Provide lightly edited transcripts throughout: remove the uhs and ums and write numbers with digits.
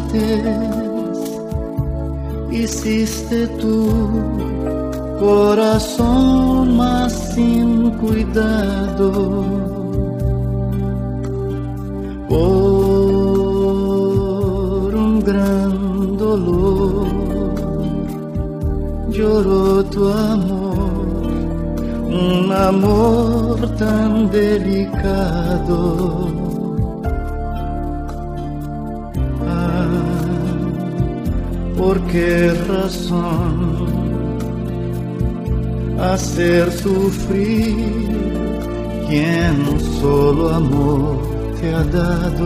partes hiciste tu corazón más sin cuidado. Por un gran dolor lloró tu amor, un amor tan delicado. ¿Por qué razón hacer sufrir quien solo amor te ha dado?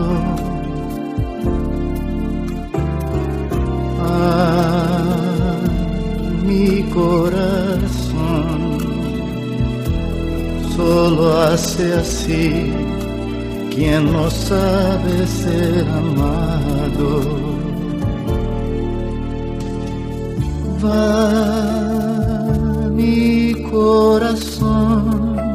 Mi corazón solo hace así quien no sabe ser amado. Va mi corazón,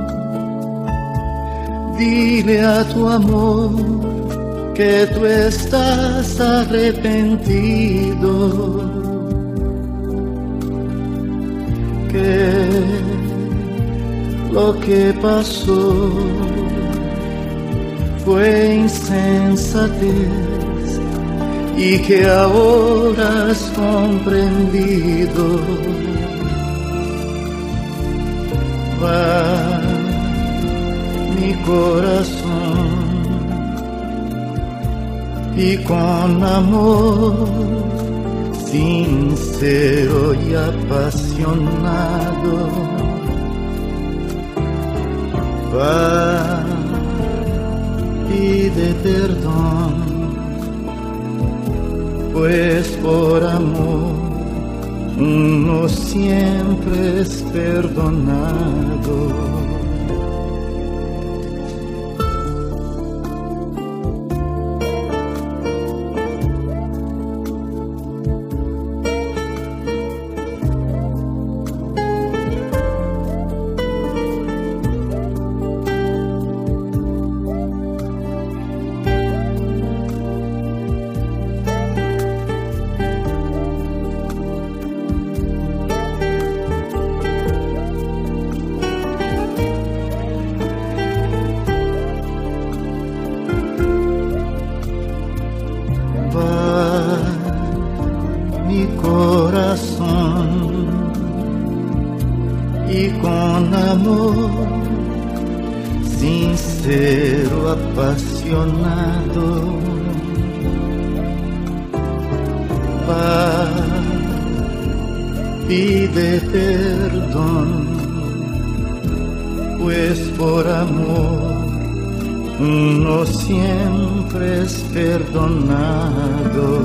dile a tu amor que tú estás arrepentido, que lo que pasó fue insensatez y que ahora has comprendido. Va mi corazón y con amor sincero y apasionado va, pide perdón, pues por amor uno siempre es perdonado. Mi corazón y con amor sincero, apasionado va, pide perdón, pues por amor uno siempre es perdonado.